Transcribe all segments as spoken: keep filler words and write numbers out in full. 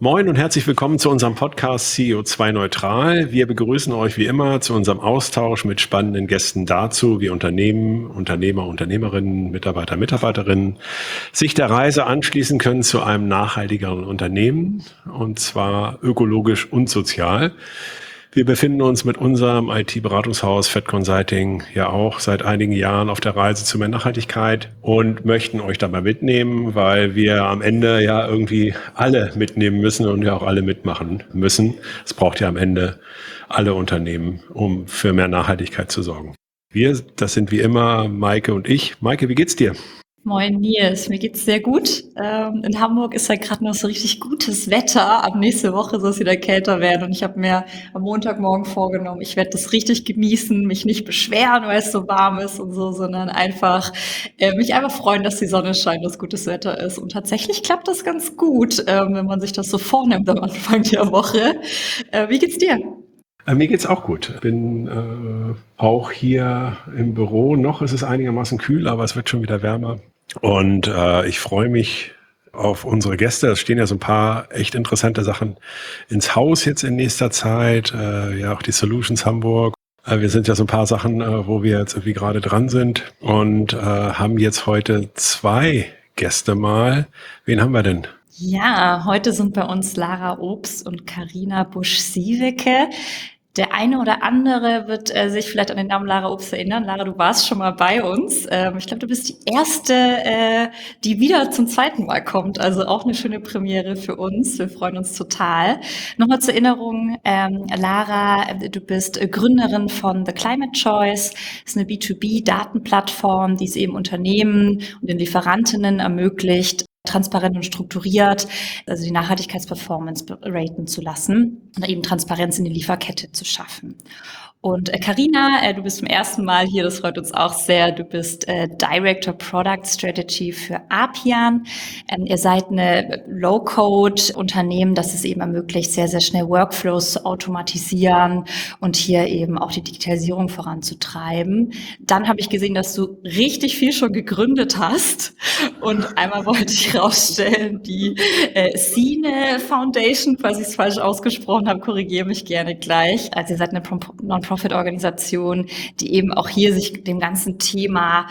Moin und herzlich willkommen zu unserem Podcast C E O zwei Neutral. Wir begrüßen euch wie immer zu unserem Austausch mit spannenden Gästen dazu, wie Unternehmen, Unternehmer, Unternehmerinnen, Mitarbeiter, Mitarbeiterinnen sich der Reise anschließen können zu einem nachhaltigeren Unternehmen, und zwar ökologisch und sozial. Wir befinden uns mit unserem I T-Beratungshaus Fed Consulting ja auch seit einigen Jahren auf der Reise zu mehr Nachhaltigkeit und möchten euch dabei mitnehmen, weil wir am Ende ja irgendwie alle mitnehmen müssen und ja auch alle mitmachen müssen. Es braucht ja am Ende alle Unternehmen, um für mehr Nachhaltigkeit zu sorgen. Wir, das sind wie immer Maike und ich. Maike, wie geht's dir? Moin Nils, mir geht's sehr gut. Ähm, in Hamburg ist ja gerade noch so richtig gutes Wetter. Ab nächste Woche soll es wieder kälter werden und ich habe mir am Montagmorgen vorgenommen, ich werde das richtig genießen, mich nicht beschweren, weil es so warm ist und so, sondern einfach äh, mich einfach freuen, dass die Sonne scheint, dass gutes Wetter ist. Und tatsächlich klappt das ganz gut, ähm, wenn man sich das so vornimmt am Anfang der Woche. Äh, wie geht's dir? Äh, Mir geht's auch gut. Ich bin äh, auch hier im Büro. Noch ist es einigermaßen kühl, aber es wird schon wieder wärmer. Und äh, ich freue mich auf unsere Gäste. Es stehen ja so ein paar echt interessante Sachen ins Haus jetzt in nächster Zeit. Äh, ja, auch die Solutions Hamburg. Äh, wir sind ja so ein paar Sachen, äh, wo wir jetzt irgendwie gerade dran sind und äh, haben jetzt heute zwei Gäste mal. Wen haben wir denn? Ja, heute sind bei uns Lara Obst und Carina Busch-Sieweke. Der eine oder andere wird äh, sich vielleicht an den Namen Lara Obst erinnern. Lara, du warst schon mal bei uns. Ähm, ich glaube, du bist die erste, äh, die wieder zum zweiten Mal kommt. Also auch eine schöne Premiere für uns. Wir freuen uns total. Nochmal zur Erinnerung, ähm, Lara, äh, du bist äh, Gründerin von The Climate Choice. Das ist eine B zwei B-Datenplattform, die es eben Unternehmen und den Lieferantinnen ermöglicht, transparent und strukturiert, also die Nachhaltigkeitsperformance raten zu lassen und eben Transparenz in die Lieferkette zu schaffen. Und äh, Carina, äh, du bist zum ersten Mal hier, das freut uns auch sehr. Du bist äh, Director Product Strategy für Appian. Ähm, ihr seid eine Low-Code-Unternehmen, das es eben ermöglicht, sehr, sehr schnell Workflows zu automatisieren und hier eben auch die Digitalisierung voranzutreiben. Dann habe ich gesehen, dass du richtig viel schon gegründet hast. Und einmal wollte ich rausstellen, die äh, Sine Foundation, falls ich es falsch ausgesprochen habe, korrigiere mich gerne gleich. Also ihr seid eine Non-Profit-Organisation, die eben auch hier sich dem ganzen Thema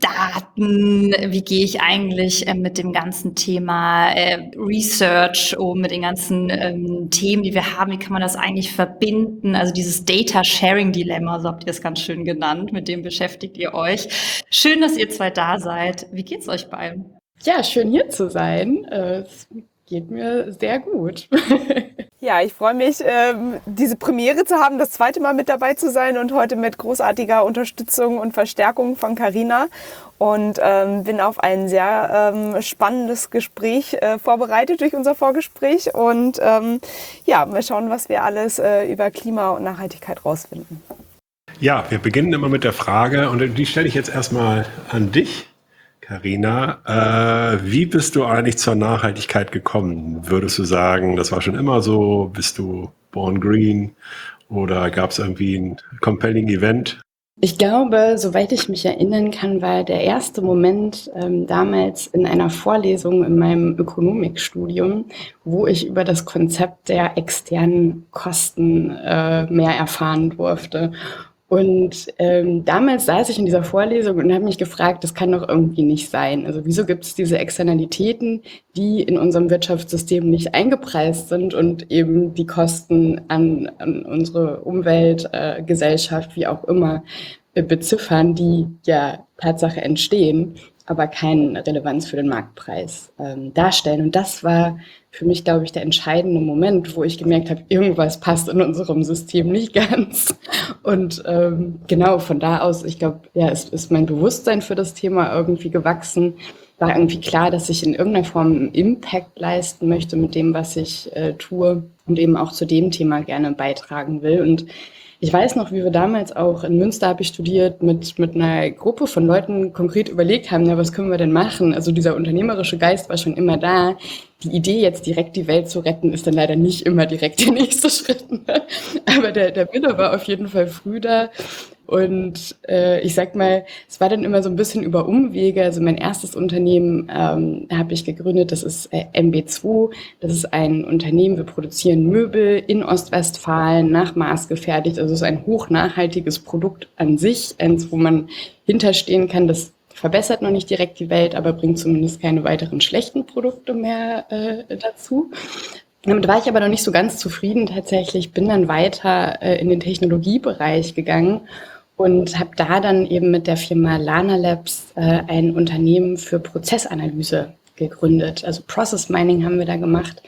Daten, wie gehe ich eigentlich äh, mit dem ganzen Thema äh, Research um, mit den ganzen ähm, Themen, die wir haben, wie kann man das eigentlich verbinden? Also dieses Data-Sharing-Dilemma, so habt ihr es ganz schön genannt, mit dem beschäftigt ihr euch. Schön, dass ihr zwei da seid. Wie geht's euch beiden? Ja, schön hier zu sein. Äh, Es geht mir sehr gut. Ja, ich freue mich, ähm, diese Premiere zu haben, das zweite Mal mit dabei zu sein und heute mit großartiger Unterstützung und Verstärkung von Carina und ähm, bin auf ein sehr ähm, spannendes Gespräch äh, vorbereitet durch unser Vorgespräch und ähm, ja, wir schauen, was wir alles äh, über Klima und Nachhaltigkeit rausfinden. Ja, wir beginnen immer mit der Frage, und die stelle ich jetzt erstmal an dich, Carina. Äh, wie bist du eigentlich zur Nachhaltigkeit gekommen? Würdest du sagen, das war schon immer so? Bist du born green oder gab es irgendwie ein compelling Event? Ich glaube, soweit ich mich erinnern kann, war der erste Moment ähm, damals in einer Vorlesung in meinem Ökonomikstudium, wo ich über das Konzept der externen Kosten äh, mehr erfahren durfte. Und ähm, damals saß ich in dieser Vorlesung und habe mich gefragt, das kann doch irgendwie nicht sein. Also wieso gibt es diese Externalitäten, die in unserem Wirtschaftssystem nicht eingepreist sind und eben die Kosten an, an unsere Umwelt, äh, Gesellschaft, wie auch immer, äh, beziffern, die ja Tatsache entstehen, aber keine Relevanz für den Marktpreis ähm, darstellen. Und das war für mich, glaube ich, der entscheidende Moment, wo ich gemerkt habe, irgendwas passt in unserem System nicht ganz. Und ähm, genau von da aus, ich glaube, ja, es ist mein Bewusstsein für das Thema irgendwie gewachsen. War irgendwie klar, dass ich in irgendeiner Form einen Impact leisten möchte mit dem, was ich äh, tue und eben auch zu dem Thema gerne beitragen will. Und ich weiß noch, wie wir damals auch in Münster, habe ich studiert, mit, mit einer Gruppe von Leuten konkret überlegt haben, ja, was können wir denn machen? Also dieser unternehmerische Geist war schon immer da. Die Idee, jetzt direkt die Welt zu retten, ist dann leider nicht immer direkt der nächste Schritt. Aber der, der Wille war auf jeden Fall früh da. Und äh, ich sag mal, es war dann immer so ein bisschen über Umwege. Also mein erstes Unternehmen ähm, habe ich gegründet, das ist äh, M B zwei. Das ist ein Unternehmen, wir produzieren Möbel in Ostwestfalen nach Maß gefertigt. Also es ist ein hochnachhaltiges Produkt an sich, eins, wo man hinterstehen kann, das verbessert noch nicht direkt die Welt, aber bringt zumindest keine weiteren schlechten Produkte mehr äh, dazu. Damit war ich aber noch nicht so ganz zufrieden tatsächlich, bin dann weiter äh, in den Technologiebereich gegangen und habe da dann eben mit der Firma Lana Labs äh, ein Unternehmen für Prozessanalyse gegründet. Also Process Mining haben wir da gemacht.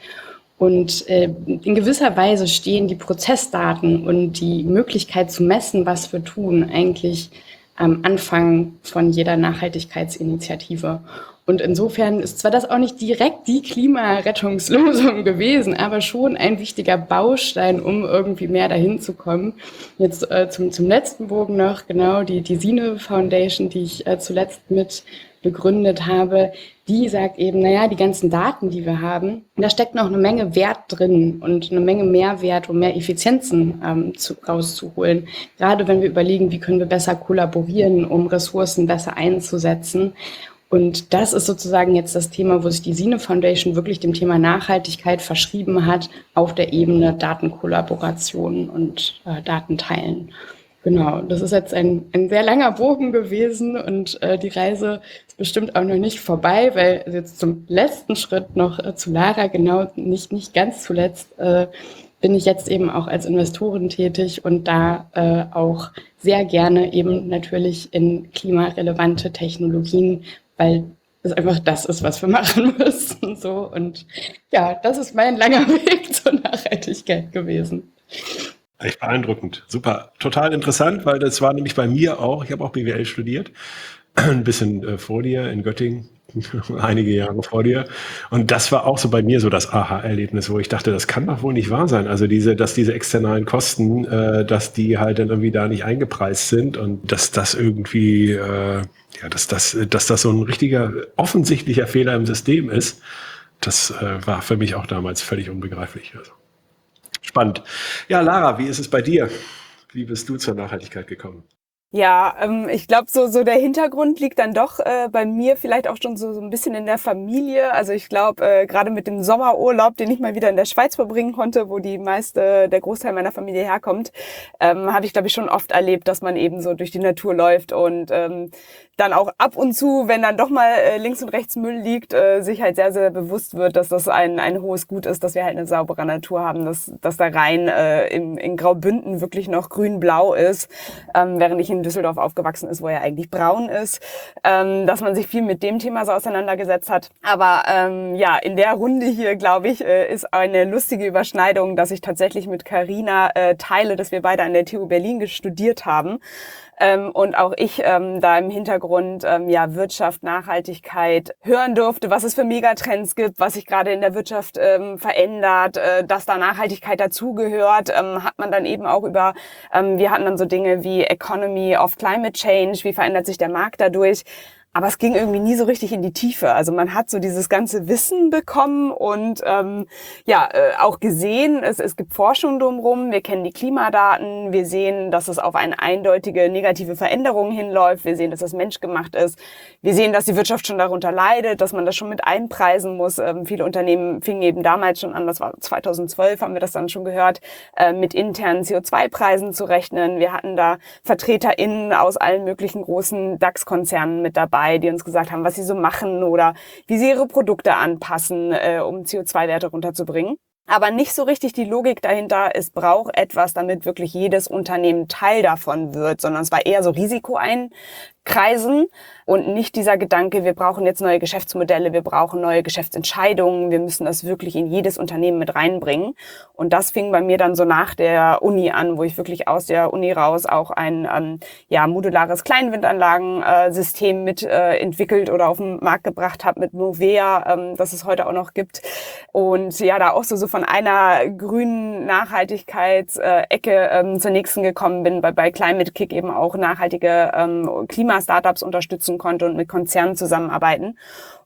Und äh, in gewisser Weise stehen die Prozessdaten und die Möglichkeit zu messen, was wir tun, eigentlich am Anfang von jeder Nachhaltigkeitsinitiative. Und insofern ist zwar das auch nicht direkt die Klimarettungslösung gewesen, aber schon ein wichtiger Baustein, um irgendwie mehr dahin zu kommen. Jetzt äh, zum, zum letzten Bogen noch, genau, die, die Sine Foundation, die ich äh, zuletzt mit begründet habe, die sagt eben, naja, die ganzen Daten, die wir haben, da steckt noch eine Menge Wert drin und eine Menge Mehrwert, um mehr Effizienzen ähm, zu, rauszuholen. Gerade wenn wir überlegen, wie können wir besser kollaborieren, um Ressourcen besser einzusetzen. Und das ist sozusagen jetzt das Thema, wo sich die Sine Foundation wirklich dem Thema Nachhaltigkeit verschrieben hat, auf der Ebene Datenkollaboration und äh, Datenteilen. Genau, das ist jetzt ein, ein sehr langer Bogen gewesen und äh, die Reise ist bestimmt auch noch nicht vorbei, weil jetzt zum letzten Schritt noch äh, zu Lara, genau, nicht, nicht ganz zuletzt, äh, bin ich jetzt eben auch als Investorin tätig und da äh, auch sehr gerne eben natürlich in klimarelevante Technologien, weil es einfach das ist, was wir machen müssen. So. Und ja, das ist mein langer Weg zur Nachhaltigkeit gewesen. Echt beeindruckend. Super. Total interessant, weil das war nämlich bei mir auch, ich habe auch B W L studiert, ein bisschen äh, vor dir in Göttingen, einige Jahre vor dir. Und das war auch so bei mir so das Aha-Erlebnis, wo ich dachte, das kann doch wohl nicht wahr sein. Also diese, dass diese externalen Kosten, äh, dass die halt dann irgendwie da nicht eingepreist sind und dass das irgendwie, äh, ja, dass das, dass das so ein richtiger, offensichtlicher Fehler im System ist, das äh, war für mich auch damals völlig unbegreiflich. Also. Spannend. Ja, Lara, wie ist es bei dir? Wie bist du zur Nachhaltigkeit gekommen? Ja, ähm, ich glaube, so so der Hintergrund liegt dann doch äh, bei mir vielleicht auch schon so, so ein bisschen in der Familie. Also ich glaube, äh, gerade mit dem Sommerurlaub, den ich mal wieder in der Schweiz verbringen konnte, wo die meiste, der Großteil meiner Familie herkommt, ähm, habe ich, glaube ich, schon oft erlebt, dass man eben so durch die Natur läuft und ähm, dann auch ab und zu, wenn dann doch mal äh, links und rechts Müll liegt, äh, sich halt sehr, sehr bewusst wird, dass das ein ein hohes Gut ist, dass wir halt eine saubere Natur haben, dass, dass da rein äh, im, in Graubünden wirklich noch grün-blau ist, ähm, während ich in Düsseldorf aufgewachsen ist, wo er eigentlich braun ist, ähm, dass man sich viel mit dem Thema so auseinandergesetzt hat. Aber ähm, ja, in der Runde hier, glaube ich, äh, ist eine lustige Überschneidung, dass ich tatsächlich mit Carina äh, teile, dass wir beide an der T U Berlin studiert haben. Ähm, und auch ich ähm, da im Hintergrund ähm, ja Wirtschaft, Nachhaltigkeit hören durfte, was es für Megatrends gibt, was sich gerade in der Wirtschaft ähm, verändert, äh, dass da Nachhaltigkeit dazugehört, ähm, hat man dann eben auch über, ähm, wir hatten dann so Dinge wie Economy of Climate Change, wie verändert sich der Markt dadurch. Aber es ging irgendwie nie so richtig in die Tiefe. Also man hat so dieses ganze Wissen bekommen und ähm, ja äh, auch gesehen, es, es gibt Forschung drumherum, wir kennen die Klimadaten, wir sehen, dass es auf eine eindeutige negative Veränderung hinläuft, wir sehen, dass das menschgemacht ist, wir sehen, dass die Wirtschaft schon darunter leidet, dass man das schon mit einpreisen muss. Ähm, viele Unternehmen fingen eben damals schon an, das war zweitausendzwölf, haben wir das dann schon gehört, äh, mit internen C O zwei Preisen zu rechnen. Wir hatten da VertreterInnen aus allen möglichen großen DAX-Konzernen mit dabei, die uns gesagt haben, was sie so machen oder wie sie ihre Produkte anpassen, äh, um C O zwei Werte runterzubringen. Aber nicht so richtig die Logik dahinter, es braucht etwas, damit wirklich jedes Unternehmen Teil davon wird, sondern es war eher so Risiko einkreisen und nicht dieser Gedanke, wir brauchen jetzt neue Geschäftsmodelle, wir brauchen neue Geschäftsentscheidungen, wir müssen das wirklich in jedes Unternehmen mit reinbringen. Und das fing bei mir dann so nach der Uni an, wo ich wirklich aus der Uni raus auch ein ähm, ja modulares Kleinwindanlagensystem mit äh, entwickelt oder auf den Markt gebracht habe mit Movea, ähm, das es heute auch noch gibt. Und ja, da auch so, so von einer grünen Nachhaltigkeitsecke ähm, zur nächsten gekommen bin, bei, bei Climate Kick eben auch nachhaltige ähm, Klima-Startups unterstützen konnte und mit Konzernen zusammenarbeiten.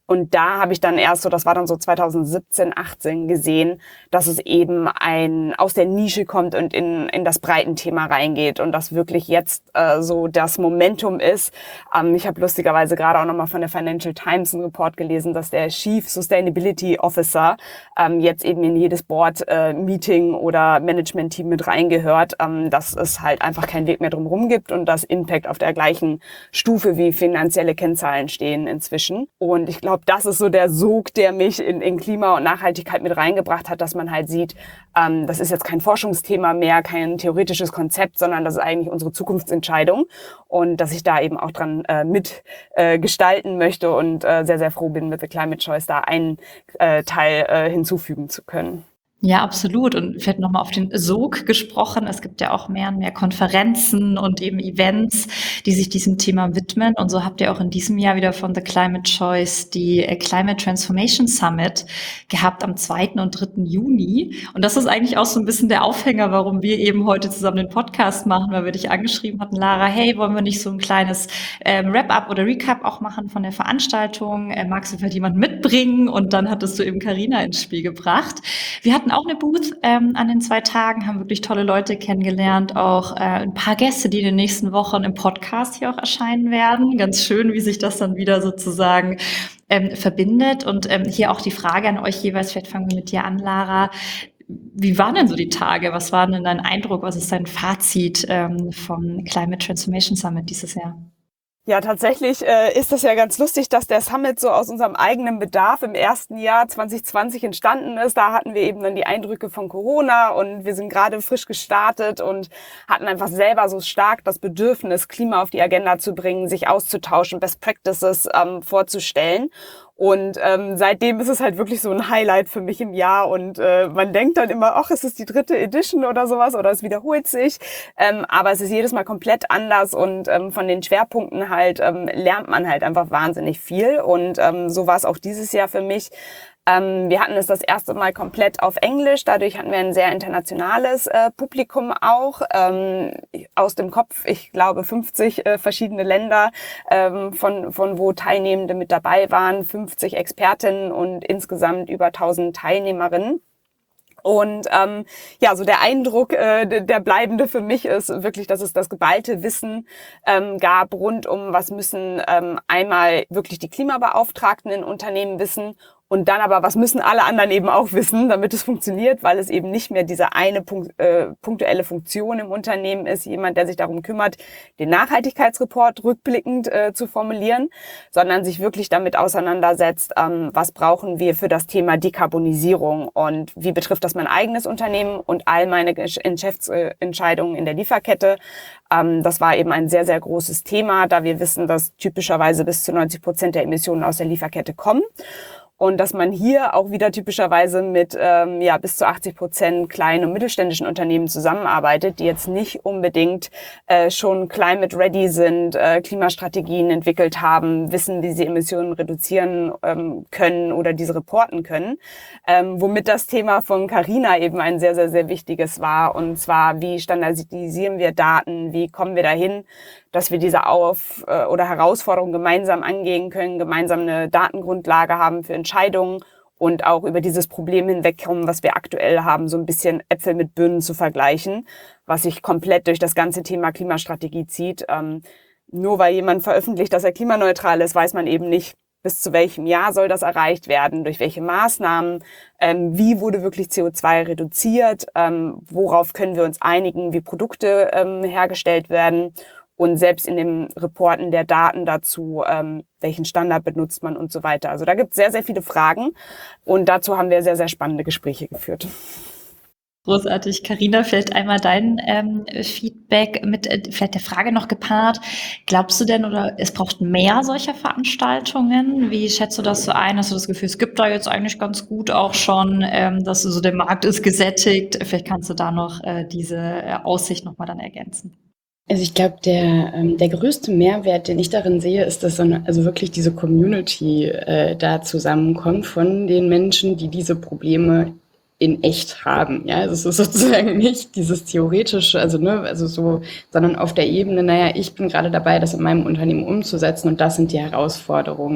Und da habe ich dann erst so, das war dann so zweitausendsiebzehn, achtzehn gesehen, dass es eben ein aus der Nische kommt und in in das Breitenthema reingeht und das wirklich jetzt äh, so das Momentum ist. Ähm, ich habe lustigerweise gerade auch nochmal von der Financial Times einen Report gelesen, dass der Chief Sustainability Officer ähm, jetzt eben in jedes Board-Meeting äh, oder Management-Team mit reingehört, ähm, dass es halt einfach keinen Weg mehr drumherum gibt und dass Impact auf der gleichen Stufe wie finanzielle Kennzahlen stehen inzwischen. Und ich glaube, das ist so der Sog, der mich in, in Klima und Nachhaltigkeit mit reingebracht hat, dass man halt sieht, ähm, das ist jetzt kein Forschungsthema mehr, kein theoretisches Konzept, sondern das ist eigentlich unsere Zukunftsentscheidung und dass ich da eben auch dran äh, mit äh, gestalten möchte und äh, sehr, sehr froh bin, mit The Climate Choice da einen äh, Teil äh, hinzufügen zu können. Ja, absolut. Und vielleicht nochmal auf den Sog gesprochen. Es gibt ja auch mehr und mehr Konferenzen und eben Events, die sich diesem Thema widmen. Und so habt ihr auch in diesem Jahr wieder von The Climate Choice die Climate Transformation Summit gehabt am zweiten und dritten Juni. Und das ist eigentlich auch so ein bisschen der Aufhänger, warum wir eben heute zusammen den Podcast machen, weil wir dich angeschrieben hatten, Lara, hey, wollen wir nicht so ein kleines ähm, Wrap-up oder Recap auch machen von der Veranstaltung? Äh, magst du vielleicht jemanden mitbringen? Und dann hattest du eben Carina ins Spiel gebracht. Wir hatten auch eine Booth ähm, an den zwei Tagen, haben wirklich tolle Leute kennengelernt, auch äh, ein paar Gäste, die in den nächsten Wochen im Podcast hier auch erscheinen werden. Ganz schön, wie sich das dann wieder sozusagen ähm, verbindet. Und ähm, hier auch die Frage an euch jeweils, vielleicht fangen wir mit dir an, Lara. Wie waren denn so die Tage? Was war denn dein Eindruck? Was ist dein Fazit ähm, vom Climate Transformation Summit dieses Jahr? Ja, tatsächlich äh, ist das ja ganz lustig, dass der Summit so aus unserem eigenen Bedarf im ersten Jahr zwanzig zwanzig entstanden ist. Da hatten wir eben dann die Eindrücke von Corona und wir sind gerade frisch gestartet und hatten einfach selber so stark das Bedürfnis, Klima auf die Agenda zu bringen, sich auszutauschen, Best Practices ähm, vorzustellen. Und ähm, seitdem ist es halt wirklich so ein Highlight für mich im Jahr und äh, man denkt dann immer, ach, es ist die dritte Edition oder sowas oder es wiederholt sich, ähm, aber es ist jedes Mal komplett anders und ähm, von den Schwerpunkten halt ähm, lernt man halt einfach wahnsinnig viel und ähm, so war es auch dieses Jahr für mich. Ähm, wir hatten es das erste Mal komplett auf Englisch, dadurch hatten wir ein sehr internationales äh, Publikum auch, ähm, aus dem Kopf, ich glaube fünfzig äh, verschiedene Länder, ähm, von, von wo Teilnehmende mit dabei waren, fünfzig Expertinnen und insgesamt über tausend Teilnehmerinnen. Und ähm, ja, so der Eindruck, äh, der bleibende für mich ist wirklich, dass es das geballte Wissen ähm, gab rund um, was müssen ähm, einmal wirklich die Klimabeauftragten in Unternehmen wissen und dann aber, was müssen alle anderen eben auch wissen, damit es funktioniert, weil es eben nicht mehr diese eine Punkt, äh, punktuelle Funktion im Unternehmen ist, jemand, der sich darum kümmert, den Nachhaltigkeitsreport rückblickend äh, zu formulieren, sondern sich wirklich damit auseinandersetzt, ähm, was brauchen wir für das Thema Dekarbonisierung und wie betrifft das mein eigenes Unternehmen und all meine Geschäftsentscheidungen in der Lieferkette. Ähm, das war eben ein sehr, sehr großes Thema, da wir wissen, dass typischerweise bis zu neunzig Prozent der Emissionen aus der Lieferkette kommen. Und dass man hier auch wieder typischerweise mit ähm, ja bis zu achtzig Prozent kleinen und mittelständischen Unternehmen zusammenarbeitet, die jetzt nicht unbedingt äh, schon climate ready sind, äh, Klimastrategien entwickelt haben, wissen, wie sie Emissionen reduzieren ähm, können oder diese reporten können. Ähm, womit das Thema von Carina eben ein sehr, sehr, sehr wichtiges war. Und zwar, wie standardisieren wir Daten, wie kommen wir dahin, dass wir diese Auf- oder Herausforderungen gemeinsam angehen können, gemeinsam eine Datengrundlage haben für Entscheidungen und auch über dieses Problem hinwegkommen, was wir aktuell haben, so ein bisschen Äpfel mit Birnen zu vergleichen, was sich komplett durch das ganze Thema Klimastrategie zieht. Ähm, nur weil jemand veröffentlicht, dass er klimaneutral ist, weiß man eben nicht, bis zu welchem Jahr soll das erreicht werden, durch welche Maßnahmen, ähm, wie wurde wirklich C O zwei reduziert, ähm, worauf können wir uns einigen, wie Produkte ähm, hergestellt werden. Und selbst in den Reporten der Daten dazu, ähm, welchen Standard benutzt man und so weiter. Also da gibt es sehr, sehr viele Fragen und dazu haben wir sehr, sehr spannende Gespräche geführt. Großartig. Carina, vielleicht einmal dein ähm, Feedback mit äh, vielleicht der Frage noch gepaart. Glaubst du denn, oder es braucht mehr solcher Veranstaltungen? Wie schätzt du das so ein? Hast du das Gefühl, es gibt da jetzt eigentlich ganz gut auch schon, ähm, dass du so der Markt ist gesättigt? Vielleicht kannst du da noch äh, diese äh, Aussicht nochmal dann ergänzen. Also ich glaube, der, ähm, der größte Mehrwert, den ich darin sehe, ist, dass so eine, also wirklich diese Community äh, da zusammenkommt von den Menschen, die diese Probleme in echt haben. Ja, also es ist sozusagen nicht dieses theoretische, also ne, also so, sondern auf der Ebene, naja, ich bin gerade dabei, das in meinem Unternehmen umzusetzen und das sind die Herausforderungen.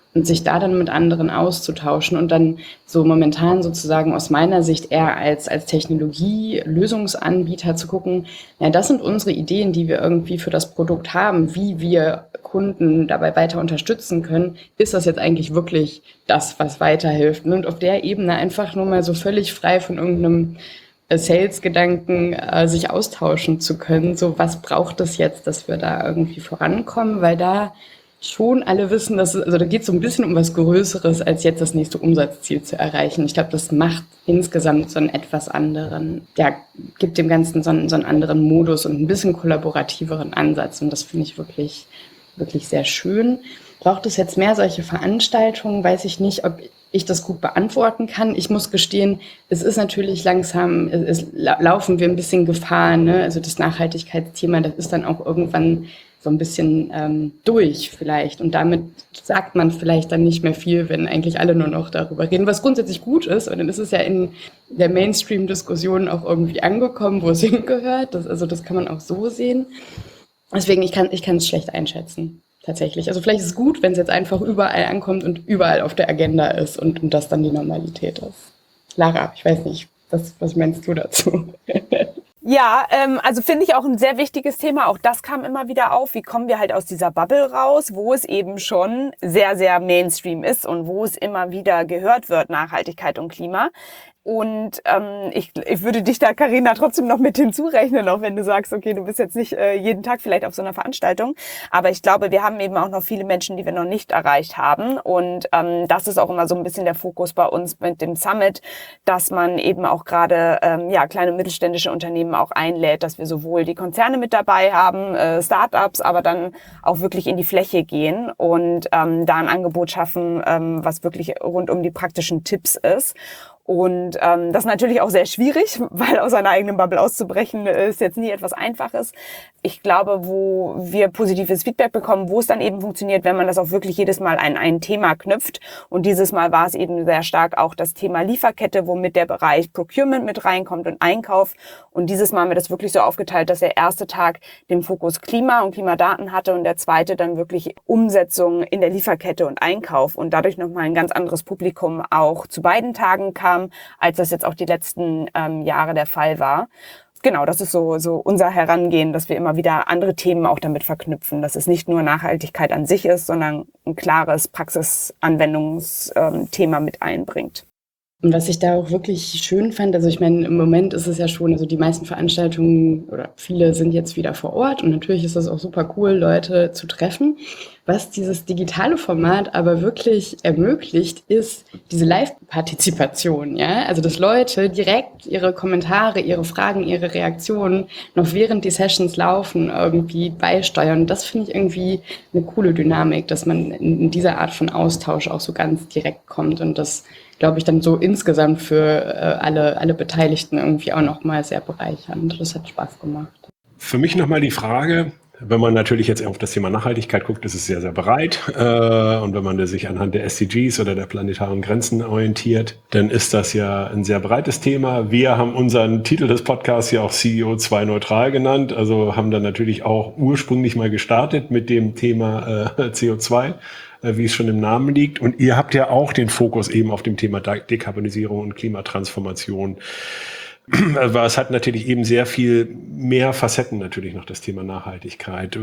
und sich da dann mit anderen auszutauschen und dann so momentan sozusagen aus meiner Sicht eher als, als Technologie-Lösungsanbieter zu gucken, ja, das sind unsere Ideen, die wir irgendwie für das Produkt haben, wie wir Kunden dabei weiter unterstützen können. Ist das jetzt eigentlich wirklich das, was weiterhilft? Und auf der Ebene einfach nur mal so völlig frei von irgendeinem Sales-Gedanken äh, sich austauschen zu können. So, was braucht es jetzt, dass wir da irgendwie vorankommen? Weil da schon alle wissen, dass es, also da geht es so ein bisschen um was Größeres, als jetzt das nächste Umsatzziel zu erreichen. Ich glaube, das macht insgesamt so einen etwas anderen, ja, gibt dem Ganzen so einen, so einen anderen Modus und ein bisschen kollaborativeren Ansatz. Und das finde ich wirklich, wirklich sehr schön. Braucht es jetzt mehr solche Veranstaltungen? Weiß ich nicht, ob ich das gut beantworten kann. Ich muss gestehen, es ist natürlich langsam, es, es laufen wir ein bisschen Gefahr, ne? Also das Nachhaltigkeitsthema, das ist dann auch irgendwann so ein bisschen ähm, durch vielleicht. Und damit sagt man vielleicht dann nicht mehr viel, wenn eigentlich alle nur noch darüber reden, was grundsätzlich gut ist. Und dann ist es ja in der Mainstream-Diskussion auch irgendwie angekommen, wo es hingehört. Das, also das kann man auch so sehen. Deswegen, ich kann ich kann es schlecht einschätzen, tatsächlich. Also vielleicht ist es gut, wenn es jetzt einfach überall ankommt und überall auf der Agenda ist und, und das dann die Normalität ist. Lara, ich weiß nicht, was, was meinst du dazu? Ja, ähm, also finde ich auch ein sehr wichtiges Thema. Auch das kam immer wieder auf. Wie kommen wir halt aus dieser Bubble raus, wo es eben schon sehr, sehr Mainstream ist und wo es immer wieder gehört wird, Nachhaltigkeit und Klima. Und ähm, ich, ich würde dich da, Carina, trotzdem noch mit hinzurechnen, auch wenn du sagst, okay, du bist jetzt nicht äh, jeden Tag vielleicht auf so einer Veranstaltung. Aber ich glaube, wir haben eben auch noch viele Menschen, die wir noch nicht erreicht haben. Und ähm, das ist auch immer so ein bisschen der Fokus bei uns mit dem Summit, dass man eben auch gerade ähm, ja kleine und mittelständische Unternehmen auch einlädt, dass wir sowohl die Konzerne mit dabei haben, äh, Startups, aber dann auch wirklich in die Fläche gehen und ähm, da ein Angebot schaffen, ähm, was wirklich rund um die praktischen Tipps ist. Und ähm, das ist natürlich auch sehr schwierig, weil aus seiner eigenen Bubble auszubrechen ist jetzt nie etwas Einfaches. Ich glaube, wo wir positives Feedback bekommen, wo es dann eben funktioniert, wenn man das auch wirklich jedes Mal an ein Thema knüpft. Und dieses Mal war es eben sehr stark auch das Thema Lieferkette, womit der Bereich Procurement mit reinkommt und Einkauf. Und dieses Mal haben wir das wirklich so aufgeteilt, dass der erste Tag den Fokus Klima und Klimadaten hatte und der zweite dann wirklich Umsetzung in der Lieferkette und Einkauf. Und dadurch nochmal ein ganz anderes Publikum auch zu beiden Tagen kam, als das jetzt auch die letzten ähm, Jahre der Fall war. Genau, das ist so, so unser Herangehen, dass wir immer wieder andere Themen auch damit verknüpfen, dass es nicht nur Nachhaltigkeit an sich ist, sondern ein klares Praxisanwendungsthema mit einbringt. Und was ich da auch wirklich schön fand, also ich meine, im Moment ist es ja schon, also die meisten Veranstaltungen oder viele sind jetzt wieder vor Ort und natürlich ist es auch super cool, Leute zu treffen. Was dieses digitale Format aber wirklich ermöglicht, ist diese Live-Partizipation, ja, also dass Leute direkt ihre Kommentare, ihre Fragen, ihre Reaktionen noch während die Sessions laufen irgendwie beisteuern. Das finde ich irgendwie eine coole Dynamik, dass man in dieser Art von Austausch auch so ganz direkt kommt und das, glaube ich, dann so insgesamt für äh, alle, alle Beteiligten irgendwie auch nochmal sehr bereichernd. Das hat Spaß gemacht. Für mich nochmal die Frage, wenn man natürlich jetzt auf das Thema Nachhaltigkeit guckt, ist es sehr, sehr breit. Äh, und wenn man sich anhand der S D Gs oder der planetaren Grenzen orientiert, dann ist das ja ein sehr breites Thema. Wir haben unseren Titel des Podcasts ja auch C O zwei neutral genannt, also haben dann natürlich auch ursprünglich mal gestartet mit dem Thema äh, C O zwei. Wie es schon im Namen liegt. Und ihr habt ja auch den Fokus eben auf dem Thema Dekarbonisierung und Klimatransformation. Aber es hat natürlich eben sehr viel mehr Facetten natürlich noch, das Thema Nachhaltigkeit.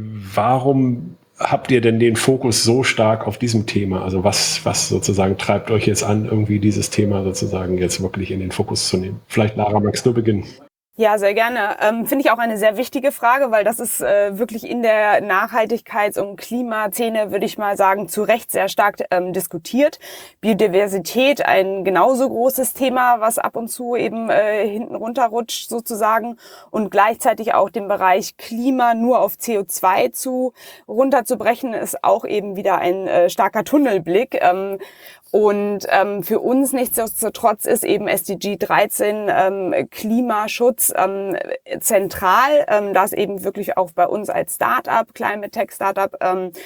Warum habt ihr denn den Fokus so stark auf diesem Thema? Also was, was sozusagen treibt euch jetzt an, irgendwie dieses Thema sozusagen jetzt wirklich in den Fokus zu nehmen? Vielleicht, Lara, magst du beginnen? Ja, sehr gerne. Ähm, finde ich auch eine sehr wichtige Frage, weil das ist äh, wirklich in der Nachhaltigkeits- und Klimaszene, würde ich mal sagen, zu Recht sehr stark ähm, diskutiert. Biodiversität, ein genauso großes Thema, was ab und zu eben äh, hinten runterrutscht sozusagen und gleichzeitig auch den Bereich Klima nur auf C O zwei zu runterzubrechen, ist auch eben wieder ein äh, starker Tunnelblick. Ähm, Und ähm, für uns nichtsdestotrotz ist eben S D G dreizehn ähm, Klimaschutz ähm, zentral, ähm, das eben wirklich auch bei uns als Startup, Climate Tech Startup, ähm,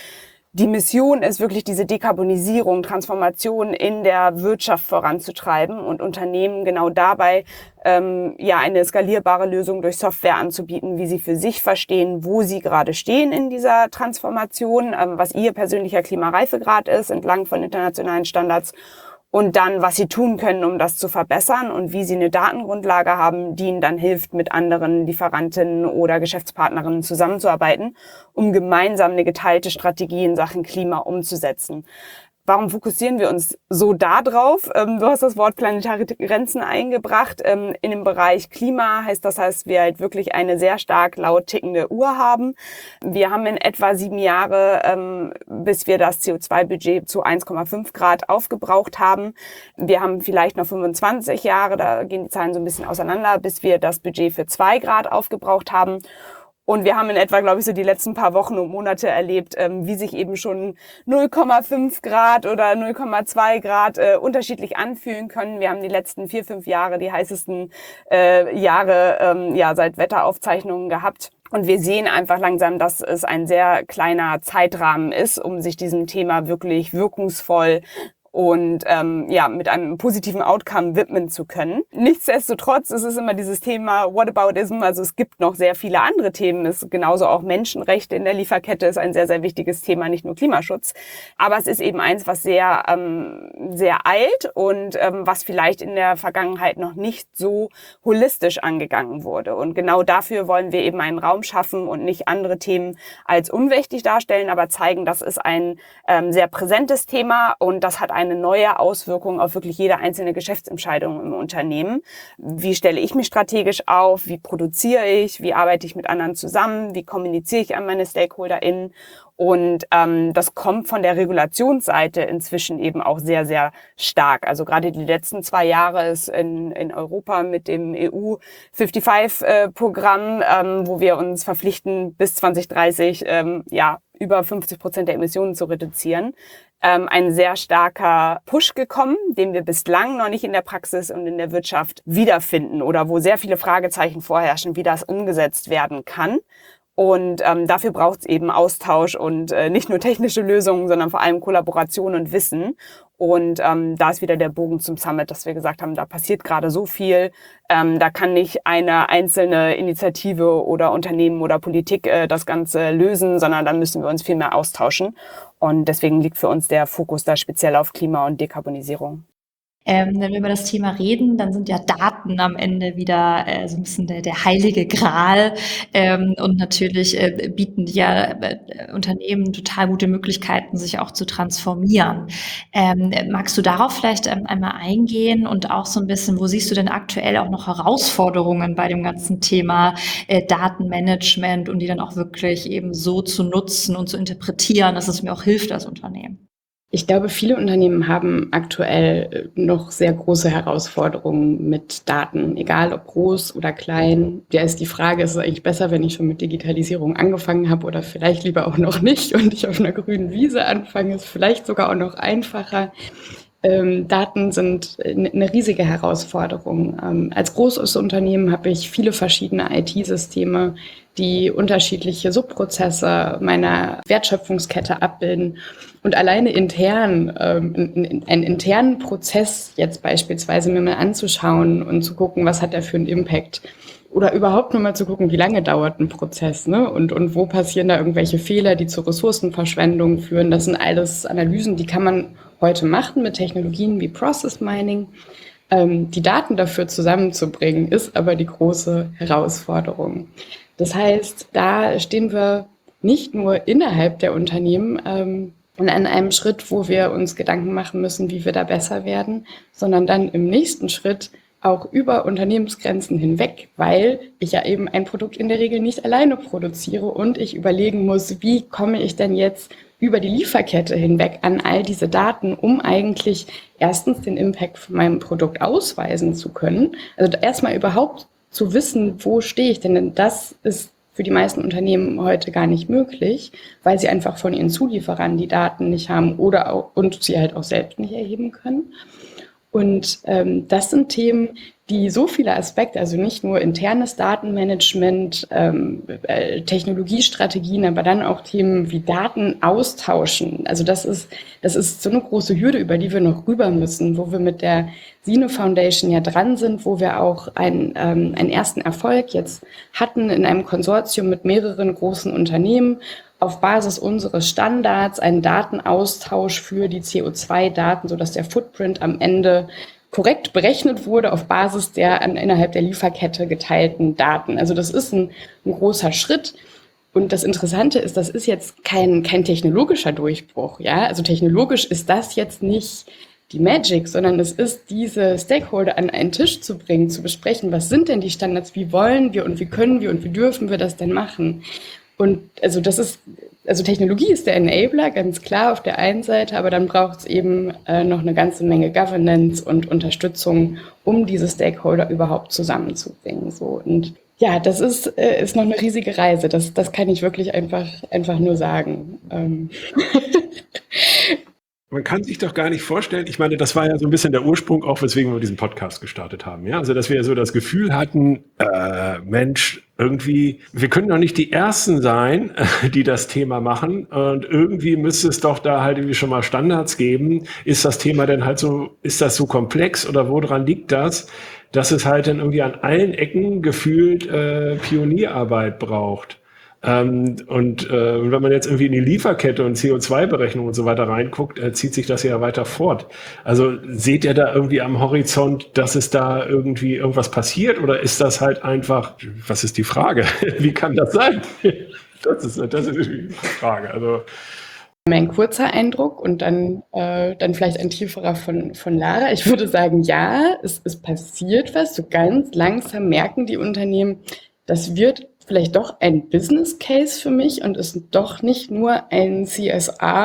die Mission ist wirklich diese Dekarbonisierung, Transformation in der Wirtschaft voranzutreiben und Unternehmen genau dabei ähm, ja eine skalierbare Lösung durch Software anzubieten, wie sie für sich verstehen, wo sie gerade stehen in dieser Transformation, ähm, was ihr persönlicher Klimareifegrad ist entlang von internationalen Standards. Und dann, was sie tun können, um das zu verbessern und wie sie eine Datengrundlage haben, die ihnen dann hilft, mit anderen Lieferantinnen oder Geschäftspartnerinnen zusammenzuarbeiten, um gemeinsam eine geteilte Strategie in Sachen Klima umzusetzen. Warum fokussieren wir uns so da drauf? Ähm, du hast das Wort planetare Grenzen eingebracht. Ähm, in dem Bereich Klima heißt das, heißt, wir halt wirklich eine sehr stark laut tickende Uhr haben. Wir haben in etwa sieben Jahre, ähm, bis wir das C O zwei Budget zu eins Komma fünf Grad aufgebraucht haben. Wir haben vielleicht noch fünfundzwanzig Jahre, da gehen die Zahlen so ein bisschen auseinander, bis wir das Budget für zwei Grad aufgebraucht haben. Und wir haben in etwa, glaube ich, so die letzten paar Wochen und Monate erlebt, ähm, wie sich eben schon null Komma fünf Grad oder null Komma zwei Grad äh, unterschiedlich anfühlen können. Wir haben die letzten vier, fünf Jahre die heißesten äh, Jahre ähm, ja seit Wetteraufzeichnungen gehabt. Und wir sehen einfach langsam, dass es ein sehr kleiner Zeitrahmen ist, um sich diesem Thema wirklich wirkungsvoll und ähm, ja mit einem positiven Outcome widmen zu können. Nichtsdestotrotz ist es immer dieses Thema Whataboutism, also es gibt noch sehr viele andere Themen, es ist genauso auch Menschenrechte in der Lieferkette ist ein sehr, sehr wichtiges Thema, nicht nur Klimaschutz, aber es ist eben eins, was sehr ähm, sehr eilt und ähm, was vielleicht in der Vergangenheit noch nicht so holistisch angegangen wurde und genau dafür wollen wir eben einen Raum schaffen und nicht andere Themen als unwichtig darstellen, aber zeigen, das ist ein ähm, sehr präsentes Thema und das hat eine neue Auswirkung auf wirklich jede einzelne Geschäftsentscheidung im Unternehmen. Wie stelle ich mich strategisch auf? Wie produziere ich? Wie arbeite ich mit anderen zusammen? Wie kommuniziere ich an meine StakeholderInnen? Und ähm, das kommt von der Regulationsseite inzwischen eben auch sehr, sehr stark. Also gerade die letzten zwei Jahre ist in, in Europa mit dem E U fünfundfünfzig-Programm, ähm, wo wir uns verpflichten, bis zwanzig dreißig ähm, ja über fünfzig Prozent der Emissionen zu reduzieren, ähm, ein sehr starker Push gekommen, den wir bislang noch nicht in der Praxis und in der Wirtschaft wiederfinden oder wo sehr viele Fragezeichen vorherrschen, wie das umgesetzt werden kann. Und ähm, dafür braucht es eben Austausch und äh, nicht nur technische Lösungen, sondern vor allem Kollaboration und Wissen. Und ähm, da ist wieder der Bogen zum Summit, dass wir gesagt haben, da passiert gerade so viel. Ähm, da kann nicht eine einzelne Initiative oder Unternehmen oder Politik äh, das Ganze lösen, sondern da müssen wir uns viel mehr austauschen. Und deswegen liegt für uns der Fokus da speziell auf Klima und Dekarbonisierung. Ähm, wenn wir über das Thema reden, dann sind ja Daten am Ende wieder äh, so ein bisschen der, der heilige Gral. Ähm, und natürlich äh, bieten die ja äh, Unternehmen total gute Möglichkeiten, sich auch zu transformieren. Ähm, magst du darauf vielleicht ähm, einmal eingehen und auch so ein bisschen, wo siehst du denn aktuell auch noch Herausforderungen bei dem ganzen Thema äh, Datenmanagement und die dann auch wirklich eben so zu nutzen und zu interpretieren, dass es mir auch hilft als Unternehmen? Ich glaube, viele Unternehmen haben aktuell noch sehr große Herausforderungen mit Daten, egal ob groß oder klein. Da ist die Frage, ist es eigentlich besser, wenn ich schon mit Digitalisierung angefangen habe oder vielleicht lieber auch noch nicht und ich auf einer grünen Wiese anfange, ist vielleicht sogar auch noch einfacher. Ähm, Daten sind eine riesige Herausforderung. Ähm, als großes Unternehmen habe ich viele verschiedene I T-Systeme, die unterschiedliche Subprozesse meiner Wertschöpfungskette abbilden. Und alleine intern, ähm, in, in, einen internen Prozess jetzt beispielsweise mir mal anzuschauen und zu gucken, was hat der für einen Impact. Oder überhaupt nur mal zu gucken, wie lange dauert ein Prozess, ne? Und, und wo passieren da irgendwelche Fehler, die zur Ressourcenverschwendung führen. Das sind alles Analysen, die kann man heute machen mit Technologien wie Process Mining. Ähm, die Daten dafür zusammenzubringen, ist aber die große Herausforderung. Das heißt, da stehen wir nicht nur innerhalb der Unternehmen ähm, an einem Schritt, wo wir uns Gedanken machen müssen, wie wir da besser werden, sondern dann im nächsten Schritt auch über Unternehmensgrenzen hinweg, weil ich ja eben ein Produkt in der Regel nicht alleine produziere und ich überlegen muss, wie komme ich denn jetzt über die Lieferkette hinweg an all diese Daten, um eigentlich erstens den Impact von meinem Produkt ausweisen zu können. Also erstmal überhaupt zu wissen, wo stehe ich denn? Denn das ist für die meisten Unternehmen heute gar nicht möglich, weil sie einfach von ihren Zulieferern die Daten nicht haben oder auch, und sie halt auch selbst nicht erheben können. Und ähm, das sind Themen, die so viele Aspekte, also nicht nur internes Datenmanagement, ähm, äh, Technologiestrategien, aber dann auch Themen wie Daten austauschen. Also das ist, das ist so eine große Hürde, über die wir noch rüber müssen, wo wir mit der Sine Foundation ja dran sind, wo wir auch ein, ähm, einen ersten Erfolg jetzt hatten in einem Konsortium mit mehreren großen Unternehmen, auf Basis unseres Standards einen Datenaustausch für die C O zwei Daten, sodass der Footprint am Ende korrekt berechnet wurde auf Basis der an, innerhalb der Lieferkette geteilten Daten. Also das ist ein, ein großer Schritt. Und das Interessante ist, das ist jetzt kein, kein technologischer Durchbruch. Ja? Also technologisch ist das jetzt nicht die Magic, sondern es ist, diese Stakeholder an einen Tisch zu bringen, zu besprechen, was sind denn die Standards, wie wollen wir und wie können wir und wie dürfen wir das denn machen. Und also das ist, also Technologie ist der Enabler, ganz klar auf der einen Seite, aber dann braucht es eben äh, noch eine ganze Menge Governance und Unterstützung, um diese Stakeholder überhaupt zusammenzubringen. So. Und ja, das ist, äh, ist noch eine riesige Reise. Das, das kann ich wirklich einfach, einfach nur sagen. Ähm. Man kann sich doch gar nicht vorstellen, ich meine, das war ja so ein bisschen der Ursprung, auch weswegen wir diesen Podcast gestartet haben. Ja? Also, dass wir so das Gefühl hatten, äh, Mensch, irgendwie, wir können doch nicht die Ersten sein, die das Thema machen. Und irgendwie müsste es doch da halt irgendwie schon mal Standards geben. Ist das Thema denn halt so, ist das so komplex oder woran liegt das, dass es halt dann irgendwie an allen Ecken gefühlt äh, Pionierarbeit braucht? Ähm, und äh, wenn man jetzt irgendwie in die Lieferkette und C O zwei Berechnung und so weiter reinguckt, äh, zieht sich das ja weiter fort. Also seht ihr da irgendwie am Horizont, dass es da irgendwie irgendwas passiert oder ist das halt einfach, was ist die Frage? Wie kann das sein? Das ist, das ist die Frage. Also Ein kurzer Eindruck und dann, äh, dann vielleicht ein tieferer von, von Lara. Ich würde sagen, ja, es, es passiert was. So ganz langsam merken die Unternehmen, das wird vielleicht doch ein Business Case für mich und ist doch nicht nur ein C S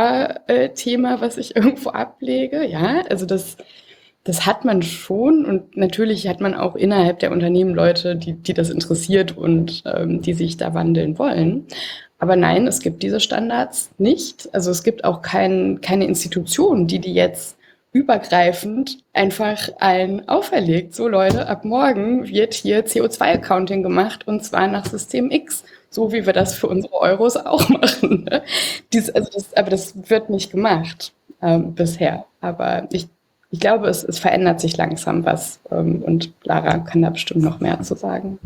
R-Thema, was ich irgendwo ablege. Ja, also das, das hat man schon und natürlich hat man auch innerhalb der Unternehmen Leute, die, die das interessiert und ähm, die sich da wandeln wollen. Aber nein, es gibt diese Standards nicht. Also es gibt auch kein, keine Institution, die die jetzt übergreifend einfach allen auferlegt. So Leute, ab morgen wird hier C O zwei Accounting gemacht und zwar nach System X, so wie wir das für unsere Euros auch machen. Ne? Dies, also das, aber das wird nicht gemacht ähm, bisher. Aber ich, ich glaube, es, es verändert sich langsam was ähm, und Lara kann da bestimmt noch mehr zu sagen.